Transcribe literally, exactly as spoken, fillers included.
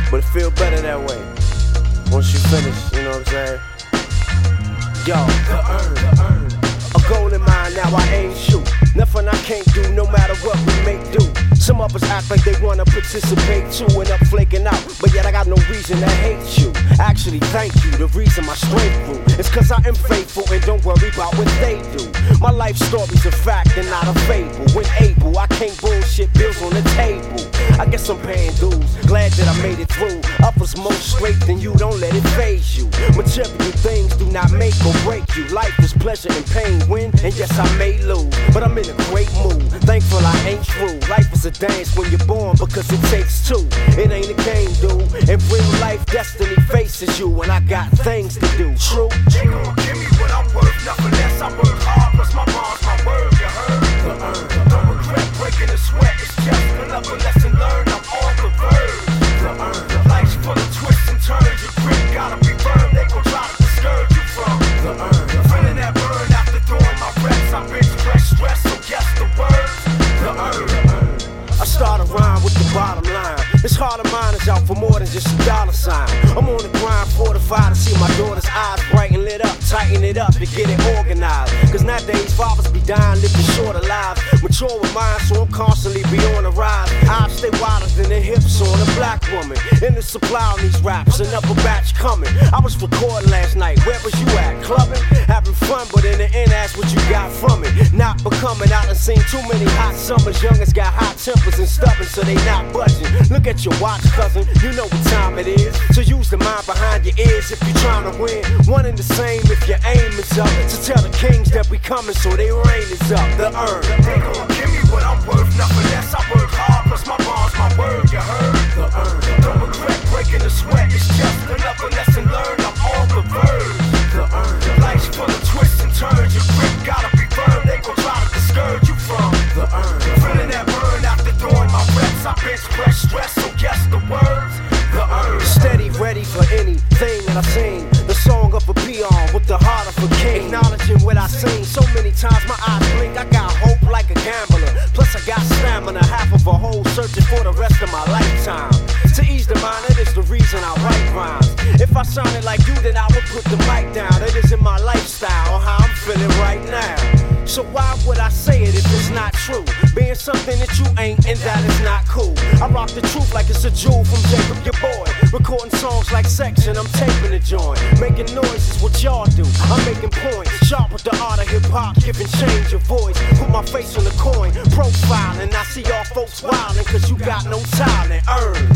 but it feel better that way. Once you finish, you know what I'm saying? Yo, the earn, the earn. A goal in mind, now I aim shoot. Nothing I can't do, no matter what we make do. Some of us act like they wanna participate too, and up flaking out, but yet I got no reason to hate you. Actually, thank you, the reason my strength grew is cause I am faithful and don't worry about what they do. My life story's a fact and not a fable. When able, I can't bullshit bills on the table. I guess I'm paying dues, glad that I made it through. Others more straight than you, don't let it faze you. Material things do not make or break you. Life is pleasure and pain, win, and yes I may lose, but I'm in a great mood, thankful I ain't true. Life is a dance when you're born because it takes two. It ain't a game, dude. In real life, destiny faces you, and I got things to do. True. They gon' give me what I'm worth, nothing less. I work hard, plus my bars, my word, you heard? The earn. Don't regret breaking the sweat, it's just another lesson learned. I'm on the verge. The earn. Life's full of twists and turns. Your grip gotta be firm. They gon' try to discourage you from the earn. Feeling that burn after doing my reps. I bitch press stress, so guess the words. The earn. I start a rhyme with the bottom line. It's hard to mine is out for more than just a dollar sign. I'm on the grind, fortified to see my daughter's eyes bright and lit up. Tighten it up to get it organized. Cause nowadays fathers be dying, living shorter lives. Mature with mine, so I'm constantly be on the rise. I stay wilder than the hips on a black woman. In the supply on these raps, another batch coming. I was recording last night, where was you at? Clubbing? Having fun, but in the end, that's what you got from it. Not becoming out and seen too many hot summers. Youngins got hot tempers and stubborn, so they not budging. Look at your watch, cousin, you know what time it is. So use the mind behind your ears if you're trying to win. One and the same if your aim is up. To tell the kings that we coming, so they reign is up. The earn. They gon' give me what I'm worth, nothing less. I work hard, plus my bars, my word, you heard? The earn. Don't regret breaking the sweat, it's just another lesson learned. I'm on the verge. The earn. Life's full of twists and turns. Your grip gotta be firm. They gon' try to discourage you from the earn. Feeling that burn after doing my reps. I bitch press stress, so guess the words. The earn. Steady, ready for anything that I sing. The song of a peon with the heart of a king. Acknowledging what I sing. So many times my eyes blink. I got hope like a gambler. Plus I got stamina, half of a hole searching for the rest of my lifetime. To ease the mind, that is the reason I write rhymes. If I sounded like you, then I would put the mic down. It isn't my lifestyle or how I'm feeling right now. So why would I say it if it's not true? Being something that you ain't, and that is not cool. I rock the truth like it's a jewel from Jacob, your boy. Recording songs like sex and I'm taping the joint. Making noise is what y'all do. I'm making points. Sharp with the art of hip hop, giving change your voice. Put my face on the coin, profiling. I see y'all folks wildin' cause you got no talent. Earn.